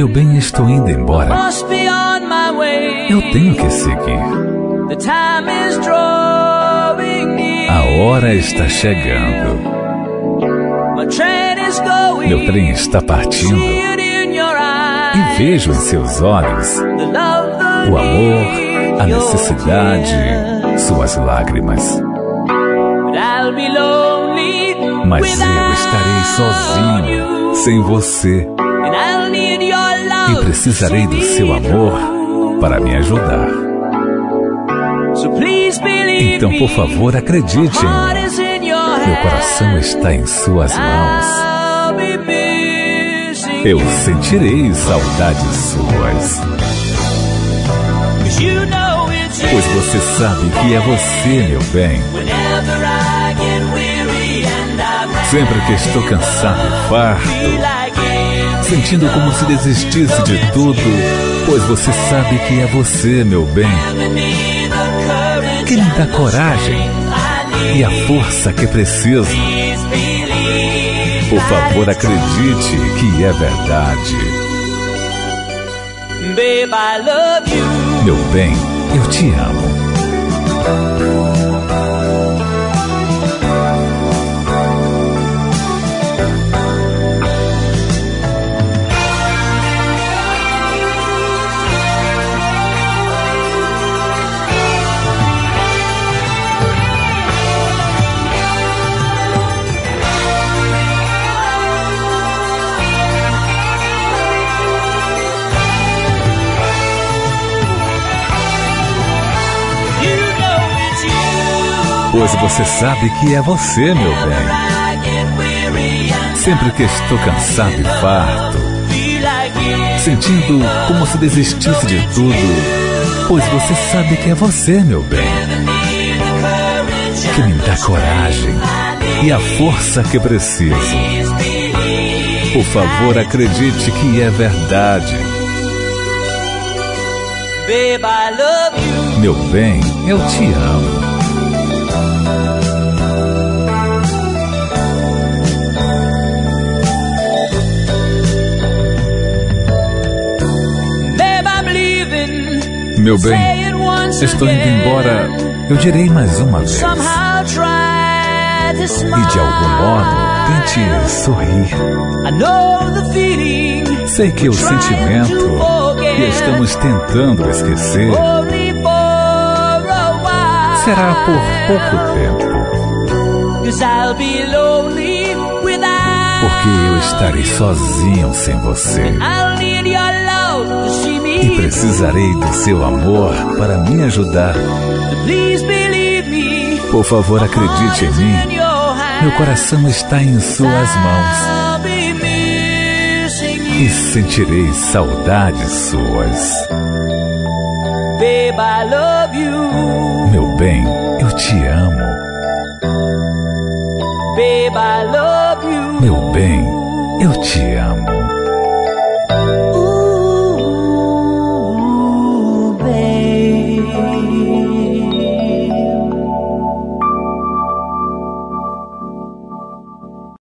Meu bem, estou indo embora. Eu tenho que seguir. A hora está chegando. Meu trem está partindo. E vejo em seus olhos o amor, a necessidade, suas lágrimas. Mas eu estarei sozinho, sem você. E precisarei do seu amor para me ajudar. Então, por favor, acredite em mim. Meu coração está em suas mãos. Eu sentirei saudades suas. Pois você sabe que é você, meu bem. Sempre que estou cansado e farto, sentindo como se desistisse de tudo, pois você sabe que é você, meu bem, que me dá coragem e a força que preciso. Por favor, acredite que é verdade. Meu bem, eu te amo. Pois você sabe que é você, meu bem. Sempre que estou cansado e farto, sentindo como se desistisse de tudo, pois você sabe que é você, meu bem, que me dá coragem e a força que preciso. Por favor, acredite que é verdade. Meu bem, eu te amo. Meu bem, estou indo embora. Eu direi mais uma vez. E de algum modo, tente sorrir. Sei que o sentimento que estamos tentando esquecer será por pouco tempo. Porque eu estarei sozinho sem você. E precisarei do seu amor para me ajudar. Por favor, acredite em mim. Meu coração está em suas mãos. E sentirei saudades suas. Meu bem, eu te amo. Meu bem, eu te amo.